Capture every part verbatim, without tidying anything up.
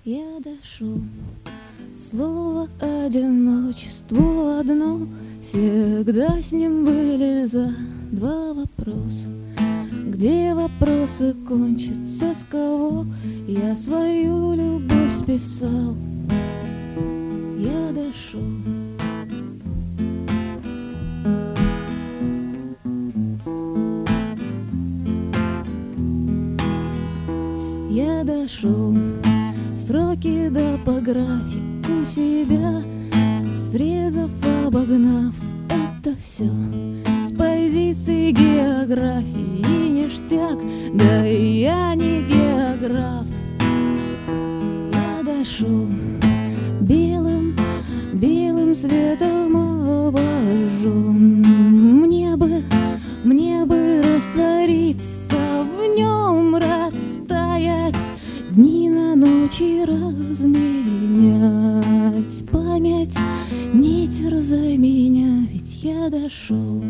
Я дошел, слово одиночеству одно, всегда с ним были за два вопроса. Где вопросы кончатся, с кого я свою любовь списал? Я дошел. Я дошел, сроки да по графику себя срезав, обогнав это все с позиции географии ништяк, да и я не географ. Я дошел, белым, белым светом обожжен. Мне бы, мне бы раствориться в нем, растаять, дни на ночи разменять. Память, не терзай меня, ведь я дошел.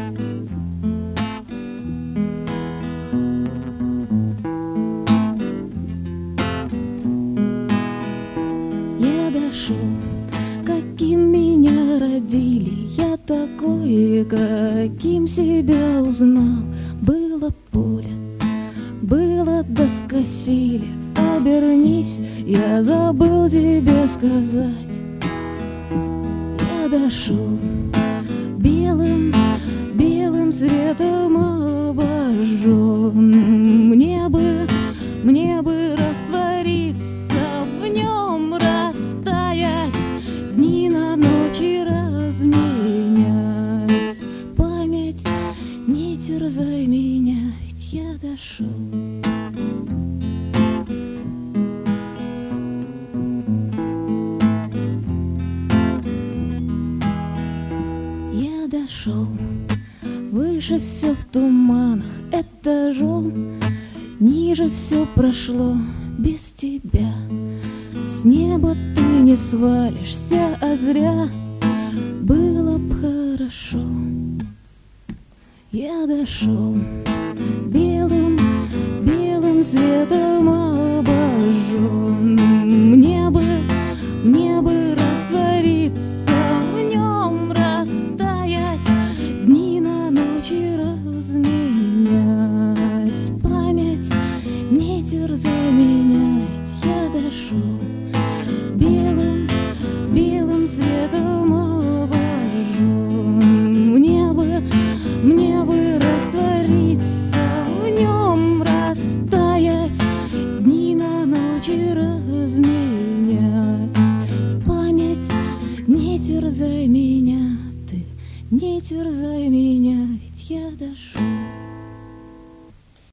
Я дошел, каким меня родили, я такой, каким себя узнал. Было поле, было доскосили, обернись, я забыл тебе сказать. Я дошел, белым, белым светом обожжен. Мне бы, мне бы раствориться в нем, растаять, дни на ночи разменять. Память, не терзай меня, ведь я дошел. Я дошел, выше все в туманах этажом, ниже все прошло без тебя. С неба ты не свалишься, а зря, было б хорошо. Я дошел, белым, белым светом обожжен. Мне бы, мне бы раствориться в нем, растаять, дни на ночи разменять. Память, не терзай меня, ведь я дошел, белым, белым светом обожжен. Мне бы, мне бы раствориться в нем, растаять, дни на ночи разменять. Память, не терзай меня, ты, не терзай меня.